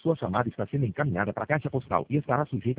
Sua chamada está sendo encaminhada para a caixa postal e estará sujeita